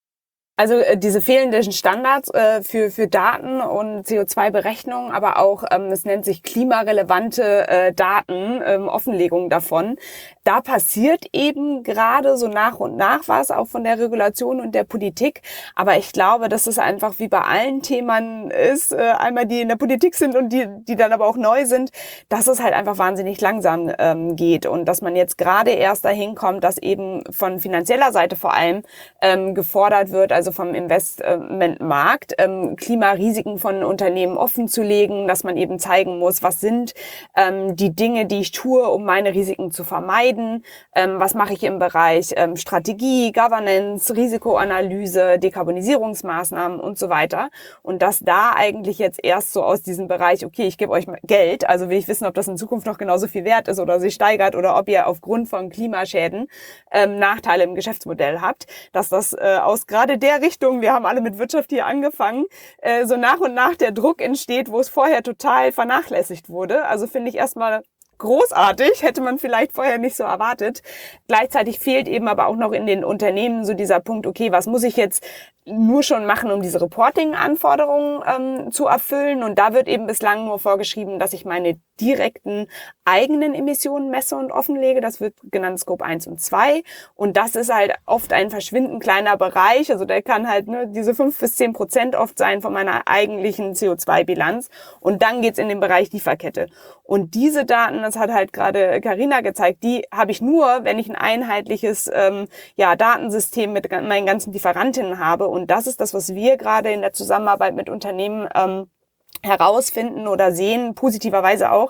Also äh, diese fehlenden Standards äh, für für Daten und C O zwei Berechnung, aber auch, ähm, es nennt sich klimarelevante äh, Daten, ähm, Offenlegung davon. Da passiert eben gerade so nach und nach was, auch von der Regulation und der Politik. Aber ich glaube, dass es einfach wie bei allen Themen ist, äh, einmal die in der Politik sind und die die dann aber auch neu sind, dass es halt einfach wahnsinnig langsam ähm, geht und dass man jetzt gerade erst dahin kommt, dass eben von finanzieller Seite vor allem ähm, gefordert wird, also vom Investmentmarkt, ähm, Klimarisiken von Unternehmen offenzulegen, dass man eben zeigen muss, was sind ähm, die Dinge, die ich tue, um meine Risiken zu vermeiden, ähm, was mache ich im Bereich ähm, Strategie, Governance, Risikoanalyse, Dekarbonisierungsmaßnahmen und so weiter. Und dass da eigentlich jetzt erst so aus diesem Bereich, okay, ich gebe euch Geld, also will ich wissen, ob das in Zukunft noch genauso viel wert ist oder sich steigert oder ob ihr aufgrund von Klimaschäden ähm, Nachteile im Geschäftsmodell habt, dass das äh, aus gerade der Richtung, wir haben alle mit Wirtschaft hier angefangen, äh, so nach und nach der Druck entsteht, wo es vorher total vernachlässigt wurde. Also finde ich erstmal großartig, hätte man vielleicht vorher nicht so erwartet. Gleichzeitig fehlt eben aber auch noch in den Unternehmen so dieser Punkt, okay, was muss ich jetzt nur schon machen, um diese Reporting-Anforderungen ähm, zu erfüllen? Und da wird eben bislang nur vorgeschrieben, dass ich meine direkten eigenen Emissionen messe und offenlege. Das wird genannt Scope eins und zwei. Und das ist halt oft ein verschwindend kleiner Bereich. Also der kann halt ne, diese fünf bis zehn Prozent oft sein von meiner eigentlichen C O zwei Bilanz. Und dann geht's in den Bereich Lieferkette. Und diese Daten, das hat halt gerade Carina gezeigt, die habe ich nur, wenn ich ein einheitliches ähm, ja, Datensystem mit meinen ganzen Lieferantinnen habe. Und das ist das, was wir gerade in der Zusammenarbeit mit Unternehmen ähm, herausfinden oder sehen, positiverweise auch,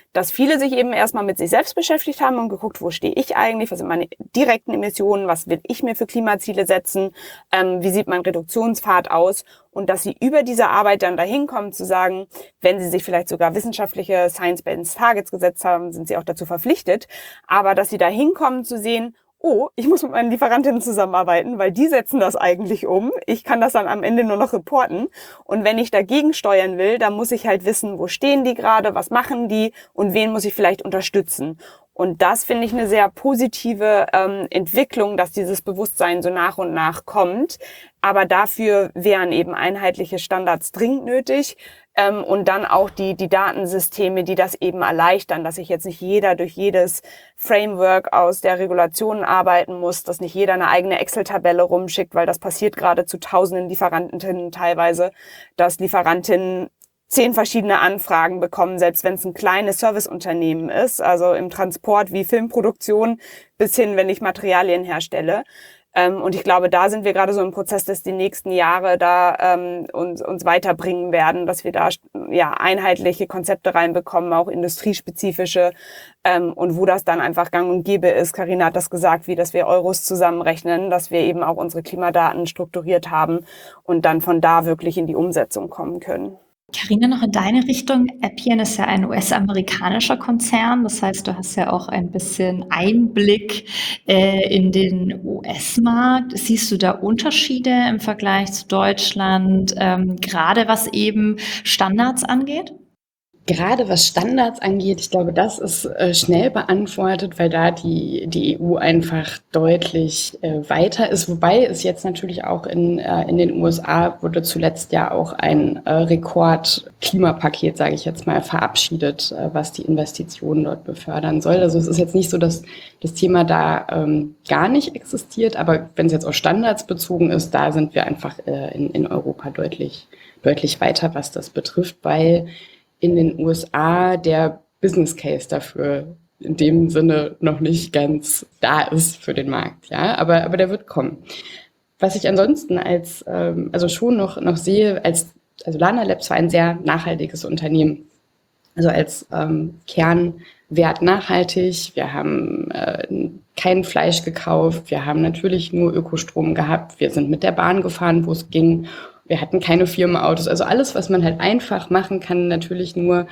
dass viele sich eben erstmal mit sich selbst beschäftigt haben und geguckt, wo stehe ich eigentlich, was sind meine direkten Emissionen, was will ich mir für Klimaziele setzen, ähm, wie sieht mein Reduktionspfad aus, und dass sie über diese Arbeit dann dahin kommen zu sagen, wenn sie sich vielleicht sogar wissenschaftliche Science-Based Targets gesetzt haben, sind sie auch dazu verpflichtet, aber dass sie dahin kommen zu sehen, oh, ich muss mit meinen Lieferantinnen zusammenarbeiten, weil die setzen das eigentlich um. Ich kann das dann am Ende nur noch reporten. Und wenn ich dagegen steuern will, dann muss ich halt wissen, wo stehen die gerade, was machen die und wen muss ich vielleicht unterstützen. Und das finde ich eine sehr positive ähm, Entwicklung, dass dieses Bewusstsein so nach und nach kommt. Aber dafür wären eben einheitliche Standards dringend nötig. Ähm, und dann auch die, die Datensysteme, die das eben erleichtern, dass sich jetzt nicht jeder durch jedes Framework aus der Regulation arbeiten muss, dass nicht jeder eine eigene Excel-Tabelle rumschickt, weil das passiert gerade zu tausenden Lieferantinnen teilweise, dass Lieferantinnen zehn verschiedene Anfragen bekommen, selbst wenn es ein kleines Serviceunternehmen ist, also im Transport wie Filmproduktion bis hin, wenn ich Materialien herstelle. Ähm, und ich glaube, da sind wir gerade so im Prozess, dass die nächsten Jahre da ähm, uns, uns weiterbringen werden, dass wir da ja einheitliche Konzepte reinbekommen, auch industriespezifische, ähm, und wo das dann einfach gang und gäbe ist. Carina hat das gesagt, wie dass wir Euros zusammenrechnen, dass wir eben auch unsere Klimadaten strukturiert haben und dann von da wirklich in die Umsetzung kommen können. Carina, noch in deine Richtung. Appian ist ja ein U S-amerikanischer Konzern. Das heißt, du hast ja auch ein bisschen Einblick äh, in den U S-Markt. Siehst du da Unterschiede im Vergleich zu Deutschland, ähm, gerade was eben Standards angeht? Gerade was Standards angeht, ich glaube, das ist äh, schnell beantwortet, weil da die, die E U einfach deutlich äh, weiter ist. Wobei es jetzt natürlich auch in, äh, in den U S A wurde zuletzt ja auch ein äh, Rekord-Klimapaket, sage ich jetzt mal, verabschiedet, äh, was die Investitionen dort befördern soll. Also es ist jetzt nicht so, dass das Thema da ähm, gar nicht existiert, aber wenn es jetzt auf Standards bezogen ist, da sind wir einfach äh, in, in Europa deutlich, deutlich weiter, was das betrifft, weil in den U S A der Business Case dafür in dem Sinne noch nicht ganz da ist für den Markt, ja, aber, aber der wird kommen. Was ich ansonsten als, ähm, also schon noch, noch sehe, als, also Lana Labs war ein sehr nachhaltiges Unternehmen. Also als ähm, Kernwert nachhaltig. Wir haben äh, kein Fleisch gekauft. Wir haben natürlich nur Ökostrom gehabt. Wir sind mit der Bahn gefahren, wo es ging. Wir hatten keine Firmenautos, also alles, was man halt einfach machen kann, natürlich nur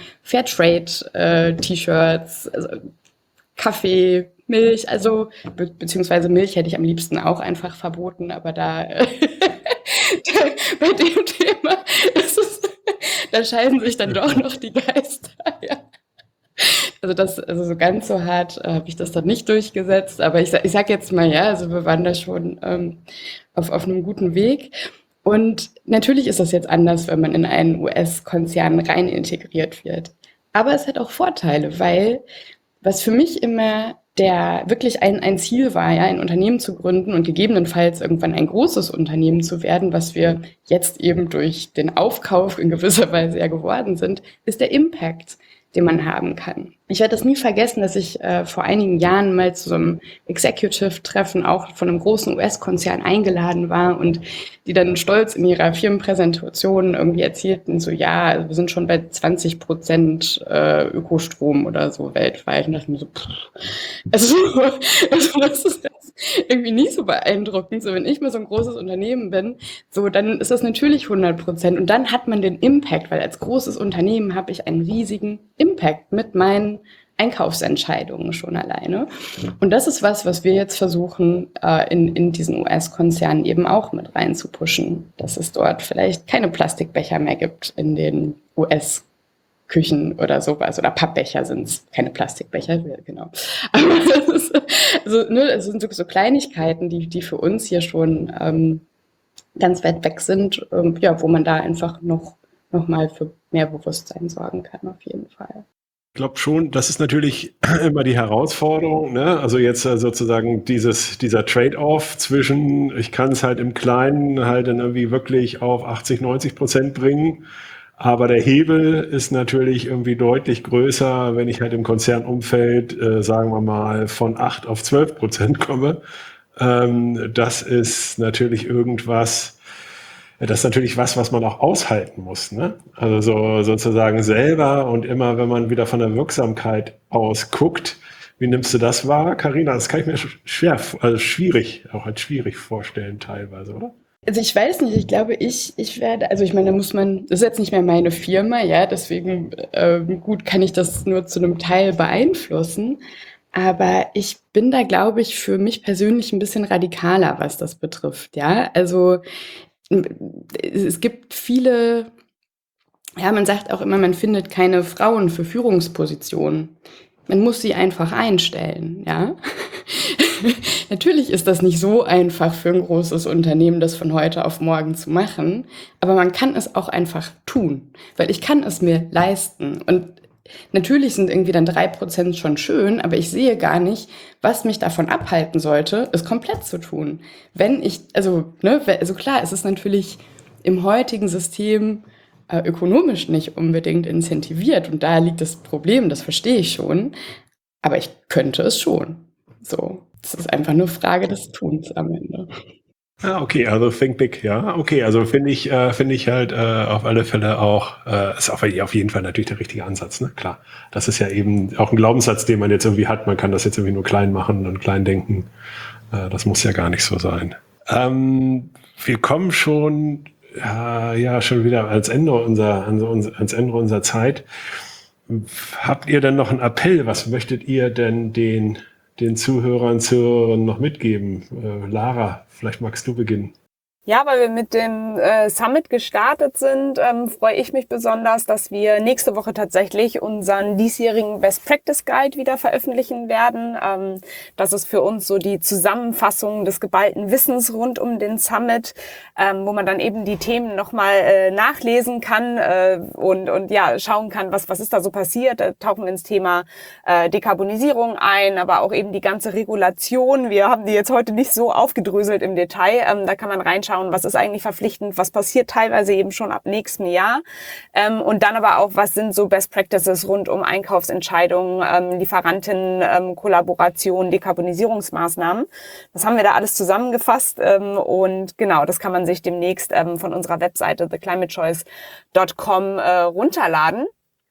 Fairtrade-T-Shirts, äh, also Kaffee, Milch, also be beziehungsweise Milch hätte ich am liebsten auch einfach verboten, aber da, äh, bei dem Thema ist es, da scheiden sich dann doch noch die Geister. Ja. Also das, also so ganz so hart äh, habe ich das dann nicht durchgesetzt, aber ich, ich sag jetzt mal, ja, also wir waren da schon ähm, auf, auf einem guten Weg. Und natürlich ist das jetzt anders, wenn man in einen U S-Konzern rein integriert wird. Aber es hat auch Vorteile, weil was für mich immer der wirklich ein, ein Ziel war, ja, ein Unternehmen zu gründen und gegebenenfalls irgendwann ein großes Unternehmen zu werden, was wir jetzt eben durch den Aufkauf in gewisser Weise ja geworden sind, ist der Impact, den man haben kann. Ich werde das nie vergessen, dass ich äh, vor einigen Jahren mal zu so einem Executive-Treffen auch von einem großen U S-Konzern eingeladen war und die dann stolz in ihrer Firmenpräsentation irgendwie erzählten, so ja, wir sind schon bei zwanzig Prozent äh, Ökostrom oder so weltweit. Und dachte mir so, pff, also, also das ist jetzt irgendwie nicht so beeindruckend. So, wenn ich mal so ein großes Unternehmen bin, so, dann ist das natürlich hundert Prozent. Und dann hat man den Impact, weil als großes Unternehmen habe ich einen riesigen Impact mit meinen Einkaufsentscheidungen schon alleine. Und das ist was, was wir jetzt versuchen, äh, in, in diesen U S-Konzernen eben auch mit rein zu pushen, dass es dort vielleicht keine Plastikbecher mehr gibt in den U S-Küchen oder sowas. Oder Pappbecher sind es, keine Plastikbecher, genau. Aber das ist, also, ne, das sind so, so Kleinigkeiten, die, die für uns hier schon ähm, ganz weit weg sind, ähm, ja, wo man da einfach noch, noch mal für mehr Bewusstsein sorgen kann, auf jeden Fall. Ich glaube schon, das ist natürlich immer die Herausforderung, ne? Also jetzt äh, sozusagen dieses, dieser Trade-off zwischen, ich kann es halt im Kleinen halt dann irgendwie wirklich auf achtzig, neunzig Prozent bringen, aber der Hebel ist natürlich irgendwie deutlich größer, wenn ich halt im Konzernumfeld, äh, sagen wir mal, von acht auf zwölf Prozent komme. Ähm, das ist natürlich irgendwas, das ist natürlich was, was man auch aushalten muss, ne? Also so, sozusagen selber und immer, wenn man wieder von der Wirksamkeit aus guckt, wie nimmst du das wahr, Carina? Das kann ich mir schwer, also schwierig, auch als schwierig vorstellen teilweise, oder? Also ich weiß nicht, ich glaube, ich, ich werde, also ich meine, da muss man, das ist jetzt nicht mehr meine Firma, ja, deswegen ähm, gut kann ich das nur zu einem Teil beeinflussen. Aber ich bin da, glaube ich, für mich persönlich ein bisschen radikaler, was das betrifft, ja. Also es gibt viele, ja, man sagt auch immer, man findet keine Frauen für Führungspositionen. Man muss sie einfach einstellen, ja. Natürlich ist das nicht so einfach für ein großes Unternehmen, das von heute auf morgen zu machen, aber man kann es auch einfach tun, weil ich kann es mir leisten. Und natürlich sind irgendwie dann drei Prozent schon schön, aber ich sehe gar nicht, was mich davon abhalten sollte, es komplett zu tun. Wenn ich, also, ne, also klar, es ist natürlich im heutigen System äh, ökonomisch nicht unbedingt incentiviert und da liegt das Problem, das verstehe ich schon, aber ich könnte es schon. So, das ist einfach nur Frage des Tuns am Ende. Ah, okay, also think big, ja. Okay, also finde ich, äh, finde ich halt äh, auf alle Fälle auch, äh, ist auf, auf jeden Fall natürlich der richtige Ansatz, ne? Klar. Das ist ja eben auch ein Glaubenssatz, den man jetzt irgendwie hat. Man kann das jetzt irgendwie nur klein machen und klein denken. Äh, das muss ja gar nicht so sein. Ähm, wir kommen schon, äh, ja, schon wieder ans Ende unserer, ans Ende unserer Zeit. Habt ihr denn noch einen Appell? Was möchtet ihr denn den den Zuhörern, Zuhörern noch mitgeben? Äh, Lara, vielleicht magst du beginnen. Ja, weil wir mit dem äh, Summit gestartet sind, ähm, freue ich mich besonders, dass wir nächste Woche tatsächlich unseren diesjährigen Best Practice Guide wieder veröffentlichen werden. Ähm, das ist für uns so die Zusammenfassung des geballten Wissens rund um den Summit, ähm, wo man dann eben die Themen nochmal äh, nachlesen kann äh, und und ja schauen kann, was was ist da so passiert. Da tauchen wir ins Thema äh, Dekarbonisierung ein, aber auch eben die ganze Regulation. Wir haben die jetzt heute nicht so aufgedröselt im Detail. Ähm, da kann man reinschauen, was ist eigentlich verpflichtend, was passiert teilweise eben schon ab nächstem Jahr ähm, und dann aber auch, was sind so Best Practices rund um Einkaufsentscheidungen, ähm, Lieferanten, ähm, Kollaboration, Dekarbonisierungsmaßnahmen. Das haben wir da alles zusammengefasst ähm, und genau, das kann man sich demnächst ähm, von unserer Webseite the climate choice dot com äh, runterladen.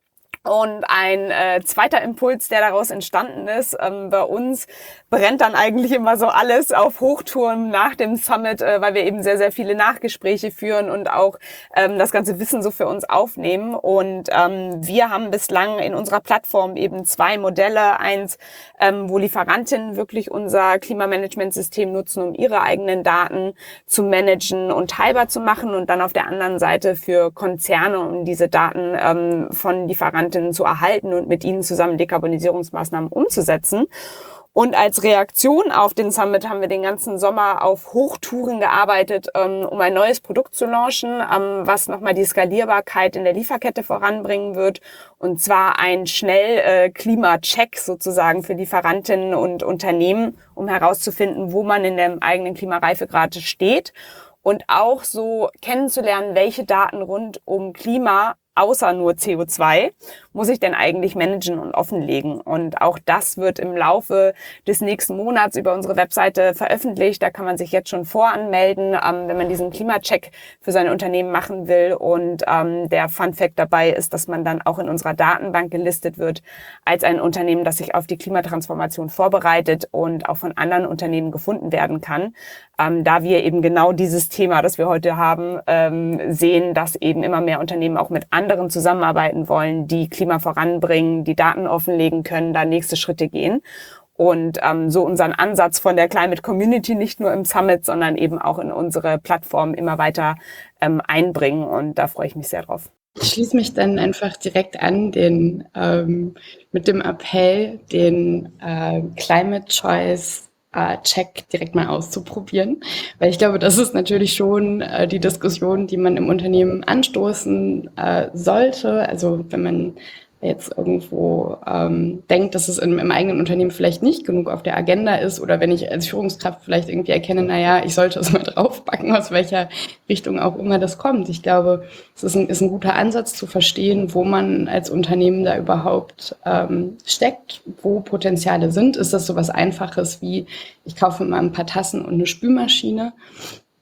Und ein äh, zweiter Impuls, der daraus entstanden ist, ähm, bei uns brennt dann eigentlich immer so alles auf Hochtouren nach dem Summit, äh, weil wir eben sehr, sehr viele Nachgespräche führen und auch ähm, das ganze Wissen so für uns aufnehmen. Und ähm, wir haben bislang in unserer Plattform eben zwei Modelle. Eins, ähm, wo Lieferantinnen wirklich unser Klimamanagementsystem nutzen, um ihre eigenen Daten zu managen und teilbar zu machen. Und dann auf der anderen Seite für Konzerne, um diese Daten ähm, von Lieferantinnen zu erhalten und mit ihnen zusammen Dekarbonisierungsmaßnahmen umzusetzen. Und als Reaktion auf den Summit haben wir den ganzen Sommer auf Hochtouren gearbeitet, um ein neues Produkt zu launchen, was nochmal die Skalierbarkeit in der Lieferkette voranbringen wird. Und zwar ein schnell Klimacheck sozusagen für Lieferantinnen und Unternehmen, um herauszufinden, wo man in dem eigenen Klimareifegrad steht. Und auch so kennenzulernen, welche Daten rund um Klima außer nur C O zwei, muss ich denn eigentlich managen und offenlegen. Und auch das wird im Laufe des nächsten Monats über unsere Webseite veröffentlicht. Da kann man sich jetzt schon voranmelden, ähm, wenn man diesen Klimacheck für sein Unternehmen machen will. Und ähm, der Fun-Fact dabei ist, dass man dann auch in unserer Datenbank gelistet wird als ein Unternehmen, das sich auf die Klimatransformation vorbereitet und auch von anderen Unternehmen gefunden werden kann. Ähm, da wir eben genau dieses Thema, das wir heute haben, ähm, sehen, dass eben immer mehr Unternehmen auch mit anderen anderen zusammenarbeiten wollen, die Klima voranbringen, die Daten offenlegen können, da nächste Schritte gehen. Und ähm, so unseren Ansatz von der Climate Community nicht nur im Summit, sondern eben auch in unsere Plattform immer weiter ähm, einbringen. Und da freue ich mich sehr drauf. Ich schließe mich dann einfach direkt an den ähm, mit dem Appell, den äh, Climate Choice Check direkt mal auszuprobieren, weil ich glaube, das ist natürlich schon äh, die Diskussion, die man im Unternehmen anstoßen äh, sollte. Also wenn man jetzt irgendwo ähm, denkt, dass es im, im eigenen Unternehmen vielleicht nicht genug auf der Agenda ist oder wenn ich als Führungskraft vielleicht irgendwie erkenne, naja, ich sollte es mal draufpacken, aus welcher Richtung auch immer das kommt. Ich glaube, es ist ein, ist ein guter Ansatz zu verstehen, wo man als Unternehmen da überhaupt ähm, steckt, wo Potenziale sind. Ist das so was Einfaches wie, ich kaufe mal ein paar Tassen und eine Spülmaschine?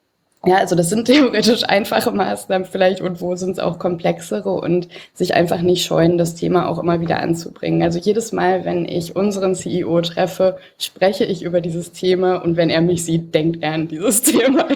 Ja, also das sind theoretisch einfache Maßnahmen vielleicht und wo sind es auch komplexere und sich einfach nicht scheuen, das Thema auch immer wieder anzubringen. Also jedes Mal, wenn ich unseren C E O treffe, spreche ich über dieses Thema und wenn er mich sieht, denkt er an dieses Thema.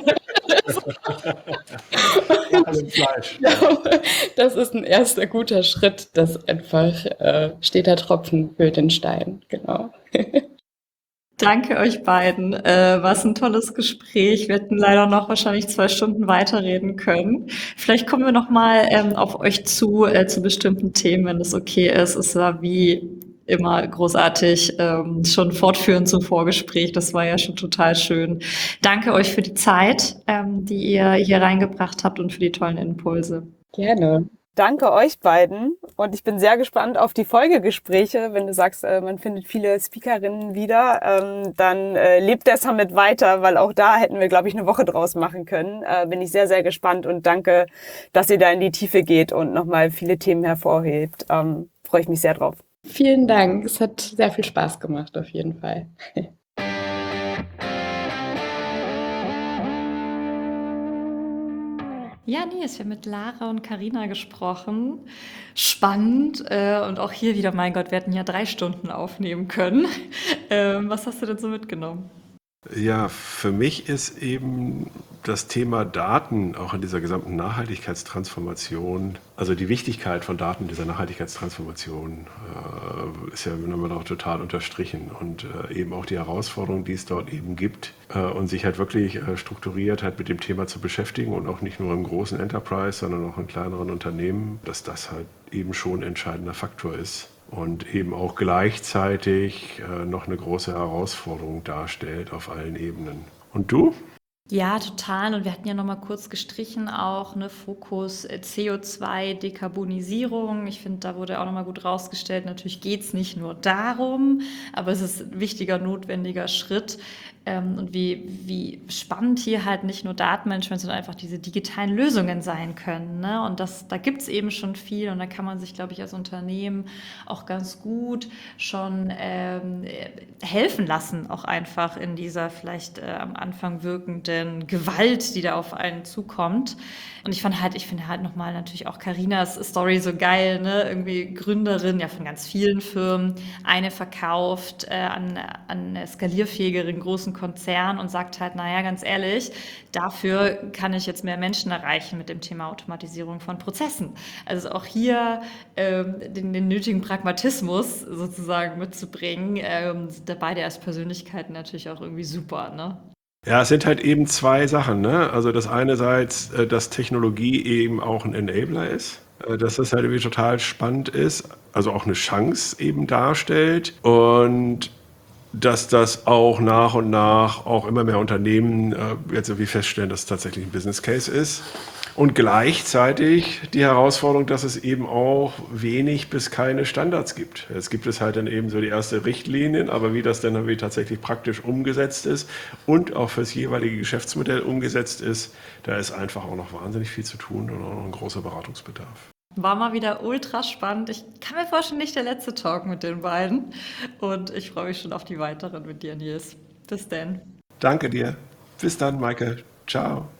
Fleisch. Ja, das ist ein erster guter Schritt, das einfach äh, steter Tropfen hüllt den Stein, genau. Danke euch beiden. Äh, war es ein tolles Gespräch. Wir hätten leider noch wahrscheinlich zwei Stunden weiterreden können. Vielleicht kommen wir noch mal ähm, auf euch zu, äh, zu bestimmten Themen, wenn es okay ist. Es war wie immer großartig, ähm, schon fortführend zum Vorgespräch. Das war ja schon total schön. Danke euch für die Zeit, ähm, die ihr hier reingebracht habt und für die tollen Impulse. Gerne. Danke euch beiden und ich bin sehr gespannt auf die Folgegespräche. Wenn du sagst, äh, man findet viele Speakerinnen wieder, ähm, dann äh, lebt der Summit weiter, weil auch da hätten wir, glaube ich, eine Woche draus machen können. Äh, bin ich sehr, sehr gespannt und danke, dass ihr da in die Tiefe geht und nochmal viele Themen hervorhebt. Ähm, freue ich mich sehr drauf. Vielen Dank. Es hat sehr viel Spaß gemacht, auf jeden Fall. Ja, nee, ich habe mit Lara und Carina gesprochen. Spannend. Äh, und auch hier wieder, mein Gott, wir hätten ja drei Stunden aufnehmen können. Ähm, was hast du denn so mitgenommen? Ja, für mich ist eben das Thema Daten auch in dieser gesamten Nachhaltigkeitstransformation, also die Wichtigkeit von Daten in dieser Nachhaltigkeitstransformation äh, ist ja nochmal auch total unterstrichen und äh, eben auch die Herausforderung, die es dort eben gibt äh, und sich halt wirklich äh, strukturiert halt mit dem Thema zu beschäftigen und auch nicht nur im großen Enterprise, sondern auch in kleineren Unternehmen, dass das halt eben schon ein entscheidender Faktor ist. Und eben auch gleichzeitig äh, noch eine große Herausforderung darstellt auf allen Ebenen. Und du? Ja, total. Und wir hatten ja noch mal kurz gestrichen auch, ne, Fokus äh, C O zwei Dekarbonisierung. Ich finde, da wurde auch noch mal gut rausgestellt, natürlich geht's nicht nur darum, aber es ist ein wichtiger, notwendiger Schritt. Ähm, und wie, wie spannend hier halt nicht nur Datenmanagement, sondern einfach diese digitalen Lösungen sein können. Ne? Und das, da gibt's eben schon viel und da kann man sich, glaube ich, als Unternehmen auch ganz gut schon ähm, helfen lassen, auch einfach in dieser vielleicht äh, am Anfang wirkenden Gewalt, die da auf einen zukommt. Und ich fand halt, ich finde halt nochmal natürlich auch Carinas Story so geil, ne? Irgendwie Gründerin ja von ganz vielen Firmen, eine verkauft äh, an, an einen skalierfähigeren großen Konzern und sagt halt, naja, ganz ehrlich, dafür kann ich jetzt mehr Menschen erreichen mit dem Thema Automatisierung von Prozessen. Also auch hier ähm, den, den nötigen Pragmatismus sozusagen mitzubringen, ähm, sind da beide als Persönlichkeiten natürlich auch irgendwie super, ne? Ja, es sind halt eben zwei Sachen, ne? Also das einerseits, äh, dass Technologie eben auch ein Enabler ist, äh, dass das halt irgendwie total spannend ist, also auch eine Chance eben darstellt und dass das auch nach und nach auch immer mehr Unternehmen äh, jetzt irgendwie feststellen, dass es tatsächlich ein Business Case ist. Und gleichzeitig die Herausforderung, dass es eben auch wenig bis keine Standards gibt. Jetzt gibt es halt dann eben so die erste Richtlinien, aber wie das dann irgendwie tatsächlich praktisch umgesetzt ist und auch fürs jeweilige Geschäftsmodell umgesetzt ist, da ist einfach auch noch wahnsinnig viel zu tun und auch noch ein großer Beratungsbedarf. War mal wieder ultra spannend. Ich kann mir vorstellen, nicht der letzte Talk mit den beiden. Und ich freue mich schon auf die weiteren mit dir, Nils. Bis dann. Danke dir. Bis dann, Maike. Ciao.